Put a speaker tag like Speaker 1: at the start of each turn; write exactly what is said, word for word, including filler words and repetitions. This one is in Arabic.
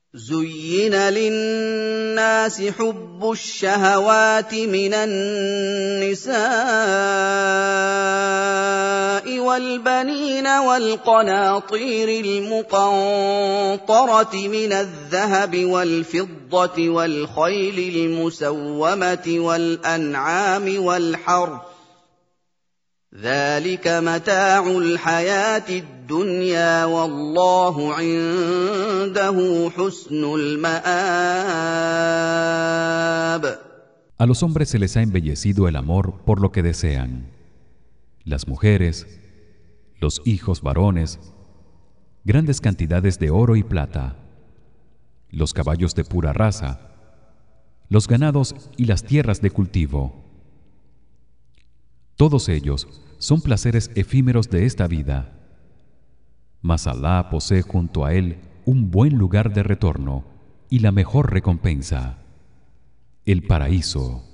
Speaker 1: زين للناس حب الشهوات من النساء والبنين والقناطير المقنطرة من الذهب والفضة والخيل المسومة والأنعام والحرث ذلك متاع الحياة الدنيا والله عنده حسن المآب.
Speaker 2: A los hombres se les ha embellecido el amor por lo que desean. Las mujeres, los hijos varones, grandes cantidades de oro y plata, los caballos de pura raza, los ganados y las tierras de cultivo. Todos ellos son placeres efímeros de esta vida. Mas Alá posee junto a él un buen lugar de retorno y la mejor recompensa, el paraíso.